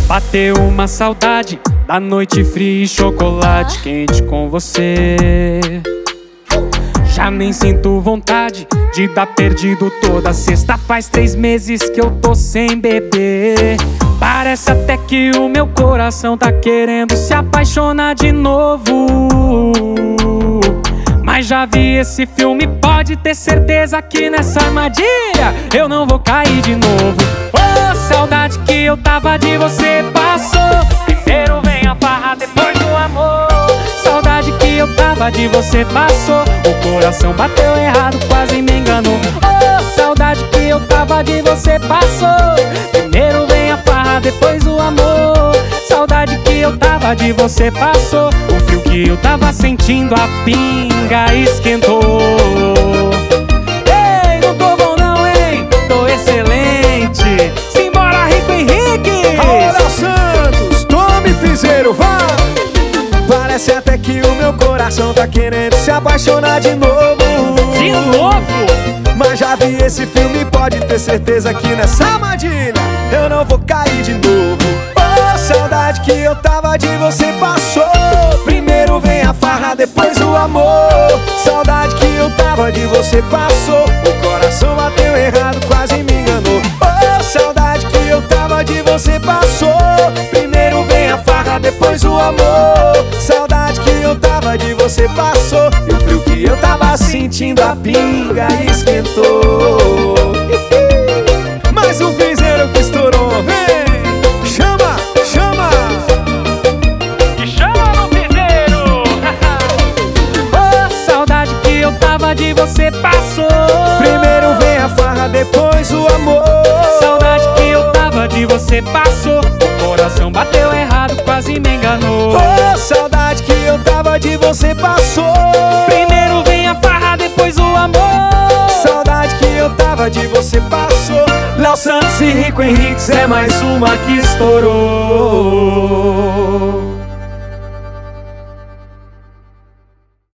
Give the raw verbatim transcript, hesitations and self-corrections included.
Bateu uma saudade da noite fria e chocolate quente com você. Já nem sinto vontade de dar perdido toda sexta. Faz três meses que eu tô sem beber. Parece até que o meu coração tá querendo se apaixonar de novo. Mas já vi esse filme, pode ter certeza que nessa armadilha eu não vou cair de novo. Oh, saudade que eu tava de você passou. Primeiro vem a farra, depois o amor. Saudade que eu tava de você passou. O coração bateu errado, quase me enganou. Oh, saudade que eu tava de você passou. Primeiro vem a farra, depois o amor. Saudade que eu tava de você passou. O frio que eu tava sentindo, a pinga esquentou. Ei, não tô bom não, hein? Tô excelente. Simbora, Rico Henrique! Olha Santos, tome piseiro, vá! Parece até que o meu coração tá querendo se apaixonar de novo. De novo? Mas já vi esse filme, pode ter certeza que nessa armadilha eu não vou cair de novo. Oh, saudade que eu tava de você passou. Primeiro vem a farra, depois o amor. Saudade que eu tava de você passou. O coração bateu errado, quase me enganou. Oh, saudade que eu tava de você passou. Primeiro vem a farra, depois o amor. Saudade que eu tava de você passou. E o frio que eu tava sentindo, a pinga esquentou. Mais um piseiro que estourou, vem! Chama, chama! Me chama no piseiro! Oh, saudade que eu tava de você passou. Primeiro vem a farra, depois o amor. Saudade que eu tava de você passou. O coração bateu errado, quase me enganou. Oh, saudade que eu tava de você passou. Primeiro vem a farra, depois o amor. Saudade que eu tava de você passou. Léo Santos e Rico Henrique é mais uma que estourou.